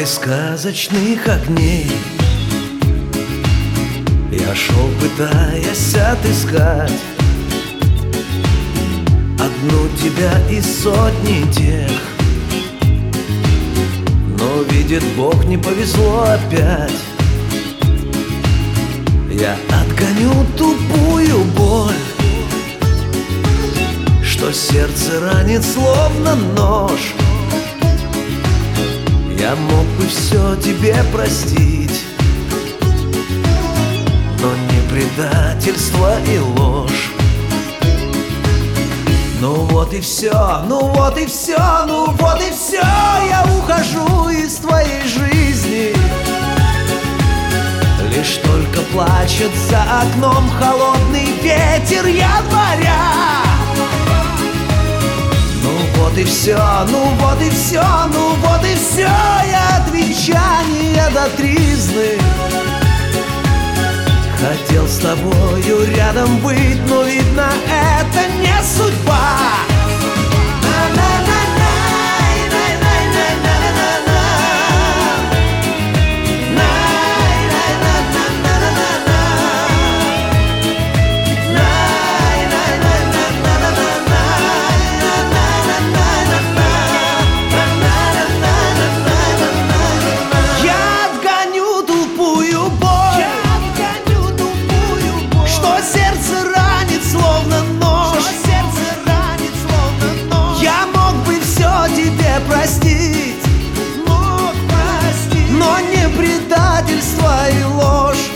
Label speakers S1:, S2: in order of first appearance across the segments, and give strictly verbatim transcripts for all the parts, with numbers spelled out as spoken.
S1: сказочных огней я шел, пытаясь отыскать одну тебя из сотни тех. Но, видит Бог, не повезло опять. Я отгоню тупую боль, что сердце ранит словно нож. Я мог бы все тебе простить, но не предательство и ложь. Ну вот и все, ну вот и все, ну вот и все. Я ухожу из твоей жизни. Лишь только плачет за окном холодный ветер января. Ну вот и все, ну вот и все, ну вот и все. Я от венчания до тризны хотел с тобою рядом быть, но видно, это не судьба. Простить, мог простить, но не предательство и ложь.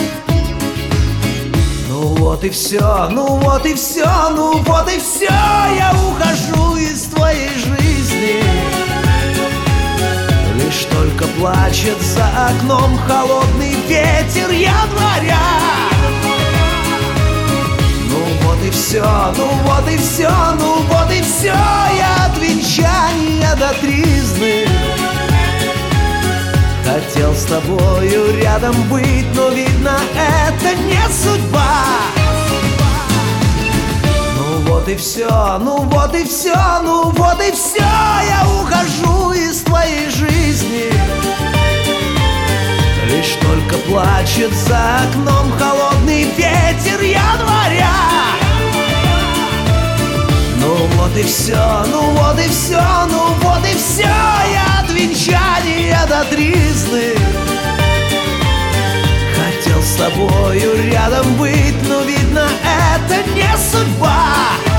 S1: Ну вот и все, ну вот и все, ну вот и все. Я ухожу из твоей жизни. Лишь только плачет за окном холодный ветер января. Ну вот и все, ну вот и все, ну вот и все. Я от венчания до тризны хотел с тобою рядом быть, но видно, это не судьба. Ну вот и все, ну вот и все, ну вот и все. Я ухожу из твоей жизни. Лишь только плачет за окном холодный ветер января. Ну вот и все, ну вот и все, ну вот и все. Я от венчания до тризны хотел с тобою рядом быть, но видно, это не судьба.